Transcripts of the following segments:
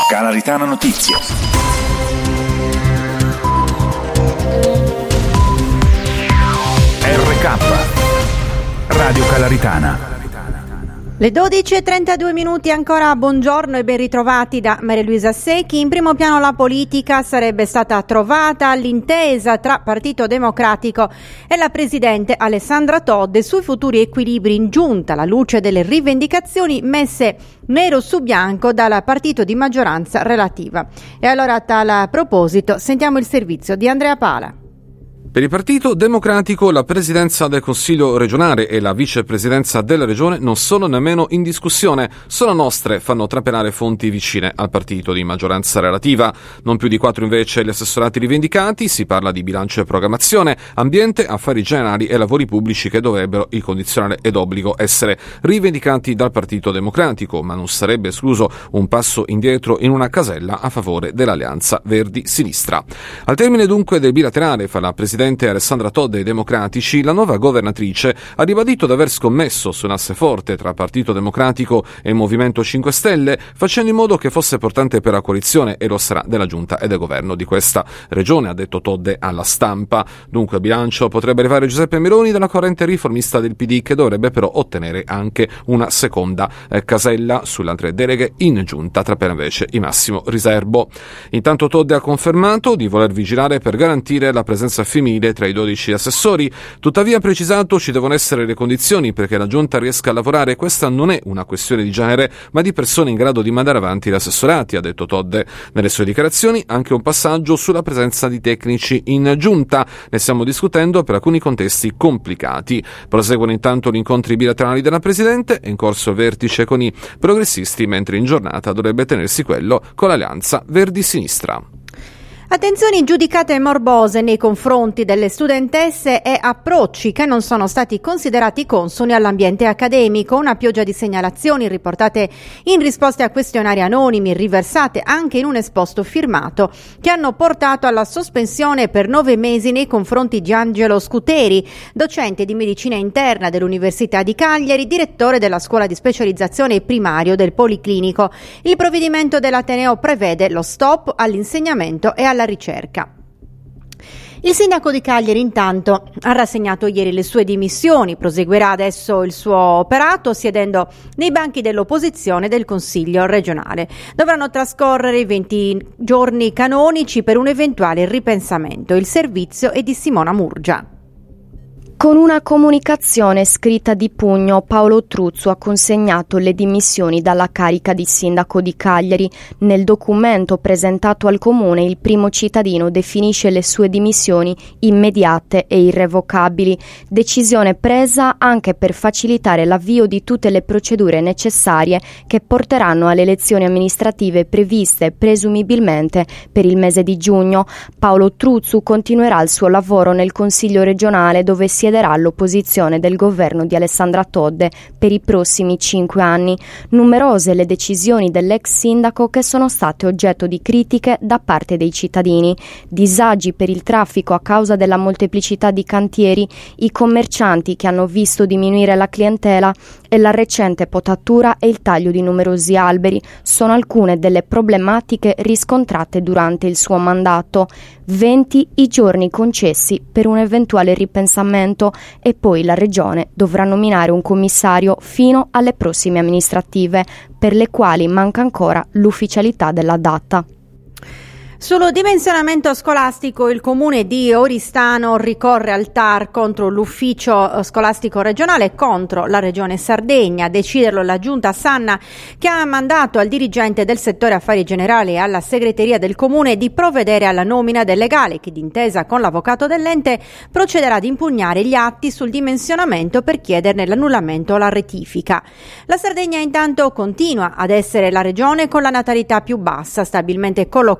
Calaritana Notizie. RK Radio Calaritana. Le 12:32 ancora, buongiorno e ben ritrovati da Maria Luisa Secchi. In primo piano la politica: sarebbe stata trovata l'intesa tra Partito Democratico e la Presidente Alessandra Todde sui futuri equilibri in giunta, alla luce delle rivendicazioni messe nero su bianco dal partito di maggioranza relativa. E allora, a tal proposito, sentiamo il servizio di Andrea Pala. Per il Partito Democratico la presidenza del Consiglio regionale e la vicepresidenza della regione non sono nemmeno in discussione, sono nostre, fanno trapelare fonti vicine al partito di maggioranza relativa. Non più di 4 invece gli assessorati rivendicati, si parla di bilancio e programmazione, ambiente, affari generali e lavori pubblici che dovrebbero, il condizionale ed obbligo, essere rivendicati dal Partito Democratico, ma non sarebbe escluso un passo indietro in una casella a favore dell'Alleanza Verdi-Sinistra. Al termine dunque del bilaterale fra la Presidente Alessandra Todde e i Democratici, la nuova governatrice ha ribadito di aver scommesso su un asse forte tra Partito Democratico e Movimento 5 Stelle, facendo in modo che fosse portante per la coalizione, e lo sarà, della giunta e del governo di questa regione, ha detto Todde alla Stampa. Dunque il bilancio potrebbe arrivare Giuseppe Meloni dalla corrente riformista del PD, che dovrebbe però ottenere anche una seconda casella sulle altre deleghe in giunta, tra per invece il massimo riservo. Intanto Todde ha confermato di voler vigilare per garantire la presenza femminile tra i 12 assessori, tuttavia ha precisato ci devono essere le condizioni perché la giunta riesca a lavorare. Questa non è una questione di genere, ma di persone in grado di mandare avanti gli assessorati, ha detto Todde. Nelle sue dichiarazioni anche un passaggio sulla presenza di tecnici in giunta, ne stiamo discutendo per alcuni contesti complicati. Proseguono intanto gli incontri bilaterali della Presidente, è in corso il vertice con i progressisti, mentre in giornata dovrebbe tenersi quello con l'Alleanza Verdi-Sinistra. Attenzioni giudicate morbose nei confronti delle studentesse e approcci che non sono stati considerati consoni all'ambiente accademico. Una pioggia di segnalazioni riportate in risposte a questionari anonimi riversate anche in un esposto firmato, che hanno portato alla sospensione per 9 mesi nei confronti di Angelo Scuteri, docente di medicina interna dell'Università di Cagliari, direttore della scuola di specializzazione primario del Policlinico. Il provvedimento dell'Ateneo prevede lo stop all'insegnamento e alla ricerca. Il sindaco di Cagliari intanto ha rassegnato ieri le sue dimissioni, proseguirà adesso il suo operato siedendo nei banchi dell'opposizione del Consiglio regionale. Dovranno trascorrere i 20 giorni canonici per un eventuale ripensamento. Il servizio è di Simona Murgia. Con una comunicazione scritta di pugno, Paolo Truzzu ha consegnato le dimissioni dalla carica di sindaco di Cagliari. Nel documento presentato al comune, il primo cittadino definisce le sue dimissioni immediate e irrevocabili, decisione presa anche per facilitare l'avvio di tutte le procedure necessarie che porteranno alle elezioni amministrative previste presumibilmente per il mese di giugno. Paolo Truzzu continuerà il suo lavoro nel Consiglio regionale, dove siederà all'opposizione del governo di Alessandra Todde per i prossimi 5 anni. Numerose le decisioni dell'ex sindaco che sono state oggetto di critiche da parte dei cittadini. Disagi per il traffico a causa della molteplicità di cantieri, i commercianti che hanno visto diminuire la clientela e la recente potatura e il taglio di numerosi alberi sono alcune delle problematiche riscontrate durante il suo mandato. 20 i giorni concessi per un eventuale ripensamento, e poi la regione dovrà nominare un commissario fino alle prossime amministrative, per le quali manca ancora l'ufficialità della data. Sullo dimensionamento scolastico il comune di Oristano ricorre al TAR contro l'ufficio scolastico regionale e contro la regione Sardegna. A deciderlo la giunta Sanna, che ha mandato al dirigente del settore affari generali e alla segreteria del comune di provvedere alla nomina del legale, che d'intesa con l'avvocato dell'ente procederà ad impugnare gli atti sul dimensionamento per chiederne l'annullamento o la rettifica. La Sardegna intanto continua ad essere la regione con la natalità più bassa, stabilmente collocata sotto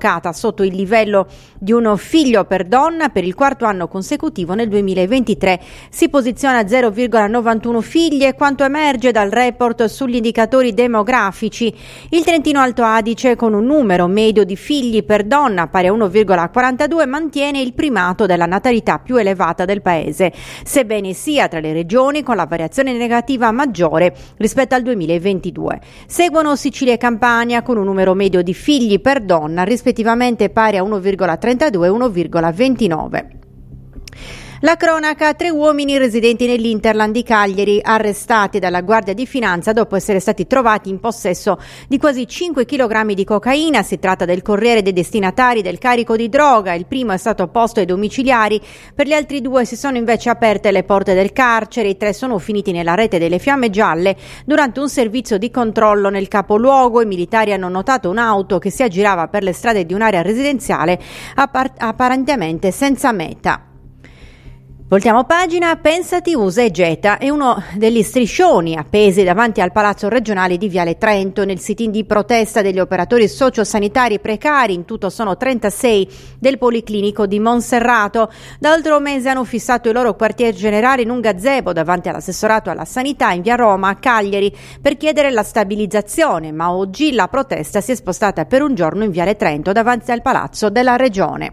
sotto il livello di un figlio per donna per il quarto anno consecutivo. Nel 2023 si posiziona a 0,91 figli, e quanto emerge dal report sugli indicatori demografici. Il Trentino Alto Adige, con un numero medio di figli per donna pari a 1,42, mantiene il primato della natalità più elevata del paese, sebbene sia tra le regioni con la variazione negativa maggiore rispetto al 2022. Seguono Sicilia e Campania con un numero medio di figli per donna rispettivamente pari a 1,32 e 1,29. La cronaca: 3 uomini residenti nell'Interland di Cagliari arrestati dalla Guardia di Finanza dopo essere stati trovati in possesso di quasi 5 kg di cocaina. Si tratta del corriere dei destinatari del carico di droga. Il primo è stato posto ai domiciliari, per gli altri 2 si sono invece aperte le porte del carcere. I 3 sono finiti nella rete delle Fiamme Gialle durante un servizio di controllo nel capoluogo. I militari hanno notato un'auto che si aggirava per le strade di un'area residenziale apparentemente senza meta. Voltiamo pagina. Pensati usa e getta è uno degli striscioni appesi davanti al Palazzo Regionale di Viale Trento nel sit-in di protesta degli operatori sociosanitari precari. In tutto sono 36 del Policlinico di Monserrato. Da oltre un mese hanno fissato il loro quartier generale in un gazebo davanti all'assessorato alla sanità in via Roma a Cagliari per chiedere la stabilizzazione, ma oggi la protesta si è spostata per un giorno in Viale Trento davanti al Palazzo della Regione.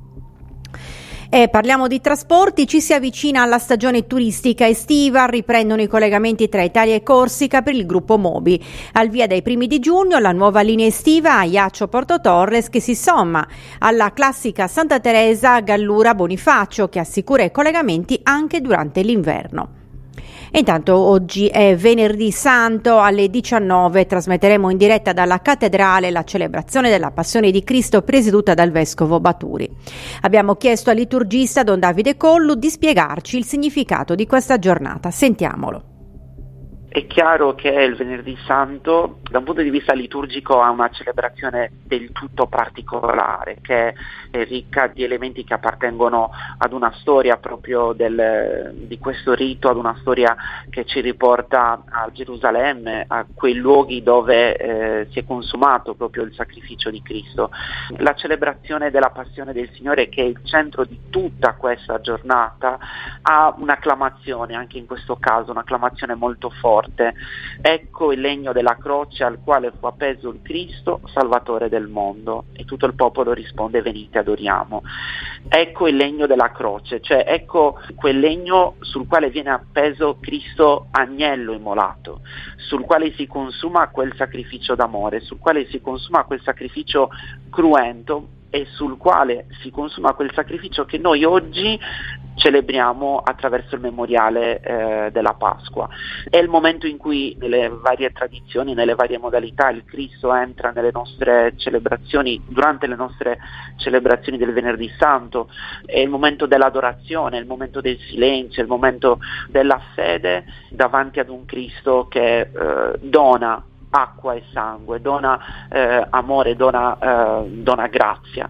E parliamo di trasporti. Ci si avvicina alla stagione turistica estiva, riprendono i collegamenti tra Italia e Corsica per il gruppo Mobi. Al via dai primi di giugno la nuova linea estiva Ajaccio-Porto Torres, che si somma alla classica Santa Teresa Gallura-Bonifacio, che assicura i collegamenti anche durante l'inverno. E intanto oggi è venerdì santo. Alle 19 trasmetteremo in diretta dalla cattedrale la celebrazione della Passione di Cristo presieduta dal vescovo Baturi. Abbiamo chiesto al liturgista Don Davide Collu di spiegarci il significato di questa giornata. Sentiamolo. È chiaro che il Venerdì Santo, da un punto di vista liturgico, ha una celebrazione del tutto particolare, che è ricca di elementi che appartengono ad una storia proprio di questo rito, ad una storia che ci riporta a Gerusalemme, a quei luoghi dove si è consumato proprio il sacrificio di Cristo. La celebrazione della Passione del Signore, che è il centro di tutta questa giornata, ha un'acclamazione, anche in questo caso un'acclamazione molto forte. Ecco il legno della croce al quale fu appeso il Cristo, Salvatore del mondo. E tutto il popolo risponde: venite, adoriamo. Ecco il legno della croce, cioè ecco quel legno sul quale viene appeso Cristo, agnello immolato, sul quale si consuma quel sacrificio d'amore, sul quale si consuma quel sacrificio cruento e sul quale si consuma quel sacrificio che noi oggi celebriamo attraverso il memoriale della Pasqua. È il momento in cui nelle varie tradizioni, nelle varie modalità, il Cristo entra nelle nostre celebrazioni, durante le nostre celebrazioni del Venerdì Santo. È il momento dell'adorazione, è il momento del silenzio, è il momento della fede davanti ad un Cristo che dona acqua e sangue, dona amore, dona grazia.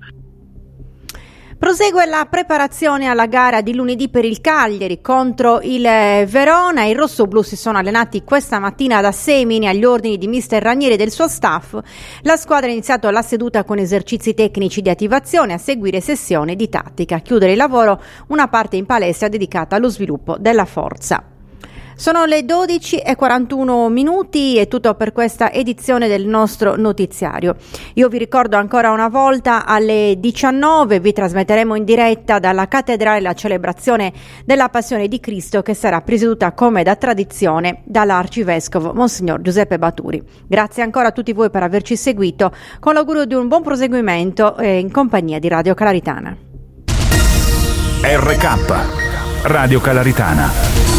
Prosegue la preparazione alla gara di lunedì per il Cagliari contro il Verona. I rossoblù si sono allenati questa mattina da Semini agli ordini di mister Ranieri e del suo staff. La squadra ha iniziato la seduta con esercizi tecnici di attivazione, a seguire sessione di tattica. A chiudere il lavoro una parte in palestra dedicata allo sviluppo della forza. Sono le 12:41, è tutto per questa edizione del nostro notiziario. Io vi ricordo ancora una volta, alle 19 vi trasmetteremo in diretta dalla cattedrale la celebrazione della Passione di Cristo, che sarà presieduta come da tradizione dall'arcivescovo Monsignor Giuseppe Baturi. Grazie ancora a tutti voi per averci seguito, con l'augurio di un buon proseguimento in compagnia di Radio Calaritana. RK Radio Calaritana.